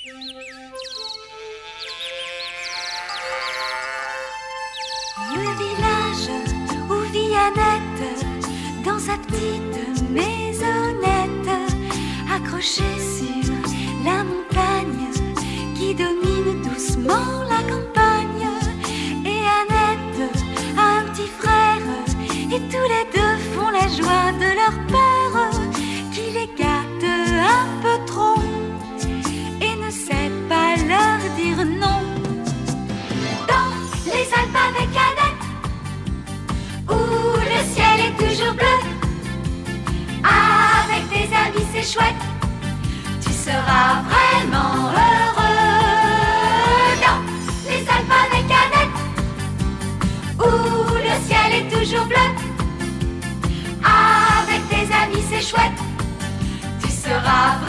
Le village où vit Annette, dans sa petite maisonnette, accrochée sur la montagne qui domine doucement la campagne. Et Annette a un petit frère, et tous les deux font la joie de leur père, qui les gâte un peu trop et ne sait pas leur dire non. Dans les Alpes avec Annette, où le ciel est toujours bleu, avec tes amis c'est chouette, tu seras vraiment heureux. Dans les Alpes avec Annette, où le ciel est toujours bleu, avec tes amis c'est chouette, tu seras vraiment heureux.